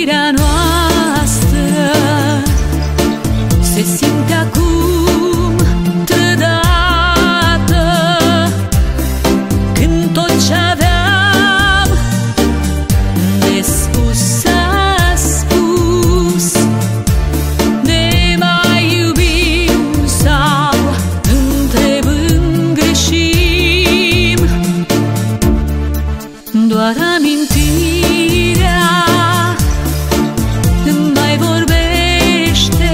iubirea noastră se simte acum trădată, când tot ce aveam de spus s-a spus. Ne mai iubim sau întrebând greșim? Doar amintirea îmi mai vorbește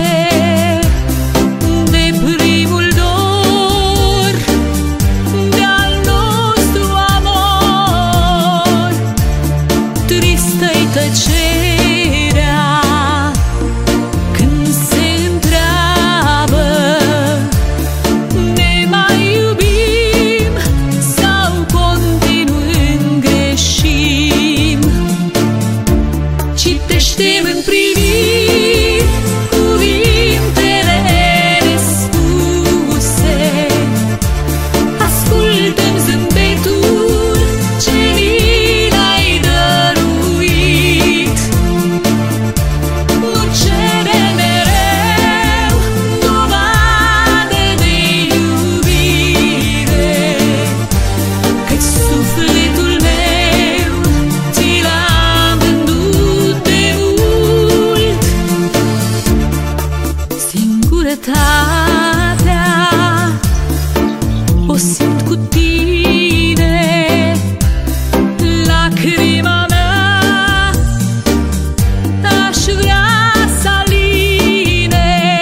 de primul dor, de-al nostru amor. Tristă-i tăcerea când se întreabă: ne mai iubim sau continuând greșim? Citește-mi în priviri cuvintele nespuse, ascultă-mi zâmbetul ce mi l-ai dăruit. Nu cere mereu dovadă de iubire, căci sufletul meu ți l-am vândut de mult. Singurătatea o simt cu tine, lacrima mea aș vrea să aline,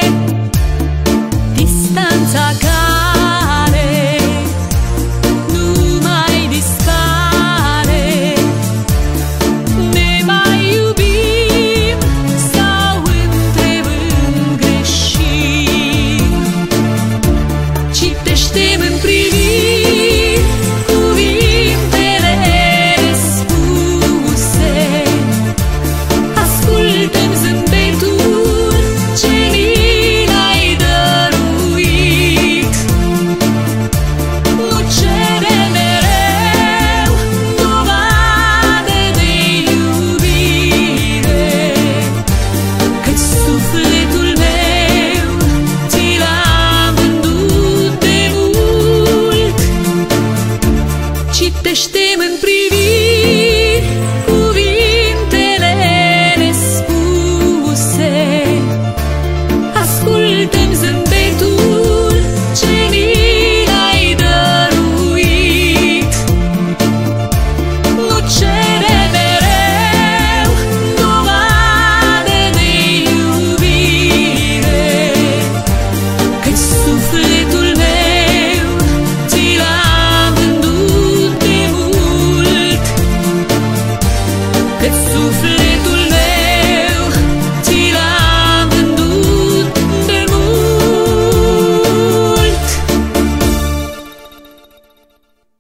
distanța care nu mai dispare. Ne mai iubim sau întrebând greșim? Citește-mi